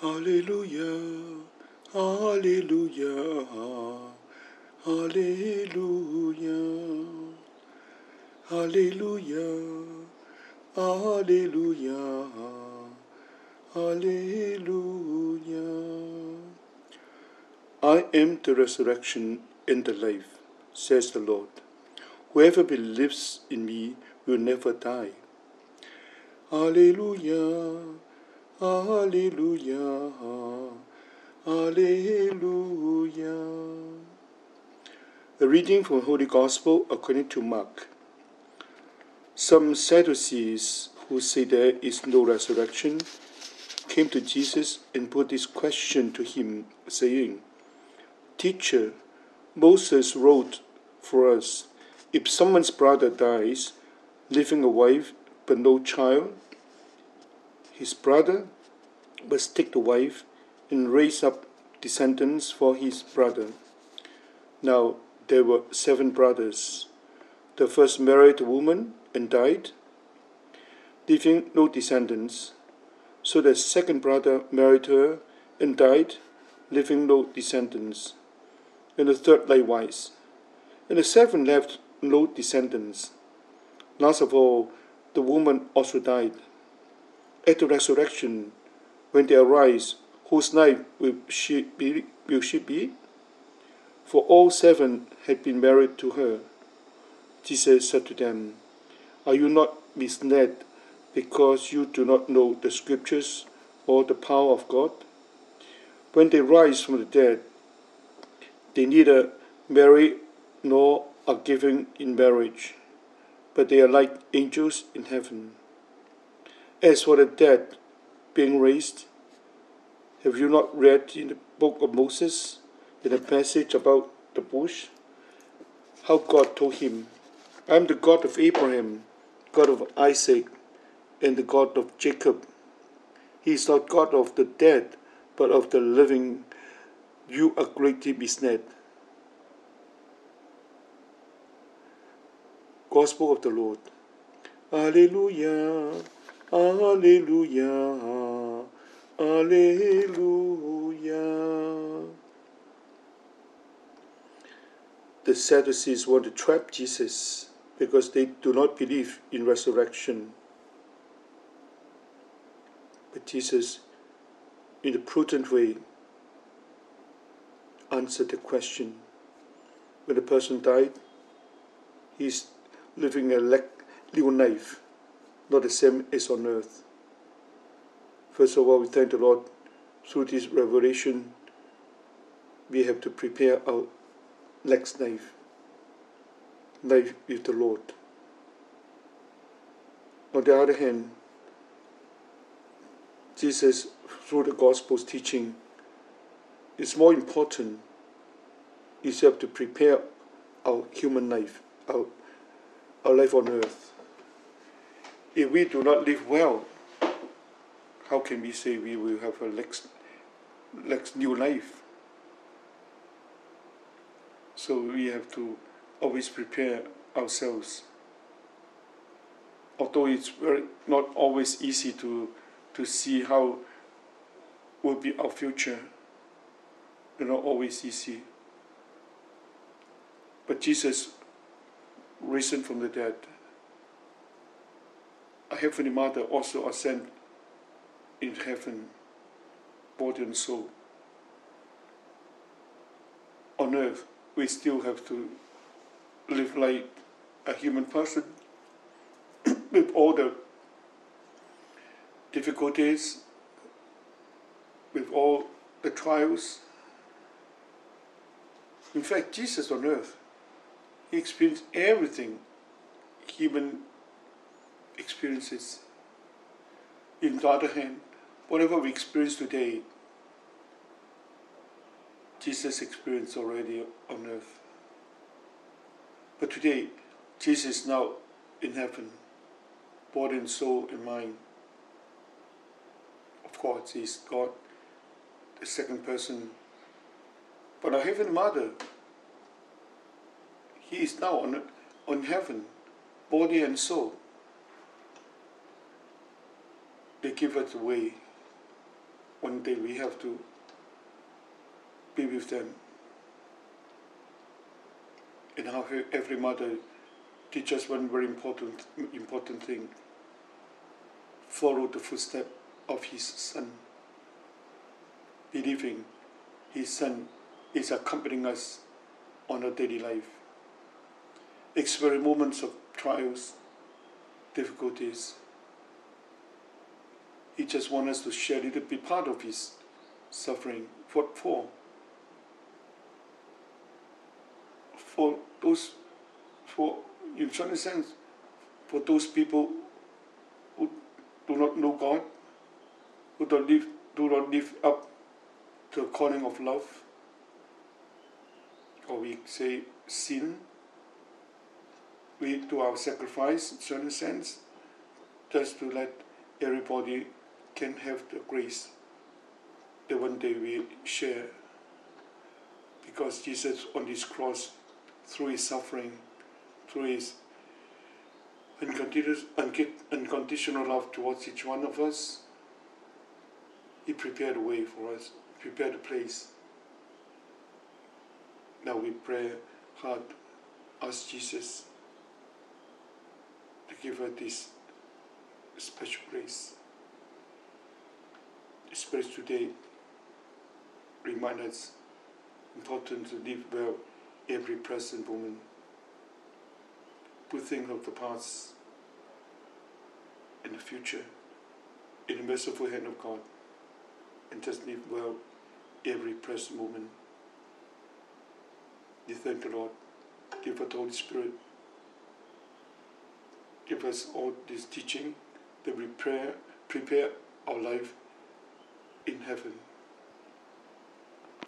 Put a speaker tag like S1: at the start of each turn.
S1: Hallelujah, hallelujah, hallelujah, hallelujah, hallelujah, hallelujah. I am the resurrection and the life, says the Lord. Whoever believes in me will never die. Hallelujah, hallelujah, hallelujah. A reading from Holy Gospel according to Mark. Some Sadducees who say there is no resurrection came to Jesus and put this question to him, saying, Teacher, Moses wrote for us, if someone's brother dies, leaving a wife but no child, his brother must take the wife and raise up descendants for his brother. Now there were 7 brothers. The first married a woman and died, leaving no descendants. So the second brother married her and died, leaving no descendants. And the third likewise. And the 7th left no descendants. Last of all, the woman also died. At the resurrection, when they arise, whose life will she be? For all 7 had been married to her. Jesus said to them, Are you not misled because you do not know the Scriptures or the power of God? When they rise from the dead, they neither marry nor are given in marriage, but they are like angels in heaven. As for the dead being raised, have you not read in the book of Moses, in the passage about the bush, how God told him, I am the God of Abraham, God of Isaac, and the God of Jacob. He is not God of the dead, but of the living. You are greatly misled. Gospel of the Lord. Alleluia, alleluia, alleluia. The Sadducees want to trap Jesus because they do not believe in resurrection. But Jesus, in a prudent way, answered the question. When a person died, he's living a new life, not the same as on earth. First of all, we thank the Lord. Through this revelation, we have to prepare our next life with the Lord. On the other hand, Jesus, through the Gospel's teaching, is more important. We have to prepare our human life, our life on earth. If we do not live well, how can we say we will have a next new life? So we have to always prepare ourselves. Although it's not always easy to see how will be our future, it's not always easy. But Jesus risen from the dead. Our Heavenly Mother also ascended in heaven, body and soul. On earth, we still have to live like a human person with all the difficulties, with all the trials. In fact, Jesus on earth, he experienced everything human experiences. On the other hand, whatever we experience today, Jesus experienced already on earth. But today, Jesus is now in heaven, body and soul and mind. Of course, he is God, the second person. But our Heavenly Mother, he is now on heaven, body and soul. They give us the way. one day we have to be with them. And how every mother teaches one very important thing: follow the footsteps of his son, believing his son is accompanying us on our daily life. Experience moments of trials, difficulties. He just wants us to share a little bit part of his suffering. What for? For those, in certain sense, for those people who do not know God, who do not live up to the calling of love, or we say sin. We do our sacrifice in certain sense, just to let everybody can have the grace that one day we share. Because Jesus on this cross, through his suffering, through his unconditional love towards each one of us, he prepared a way for us, prepared a place. Now we pray hard, ask Jesus to give us this special grace. This grace today reminds us important to live well every present moment. Put things of the past and the future in the merciful hand of God, and just live well every present moment. We thank the Lord. Give us the Holy Spirit. Give us all this teaching that we prepare our life in heaven.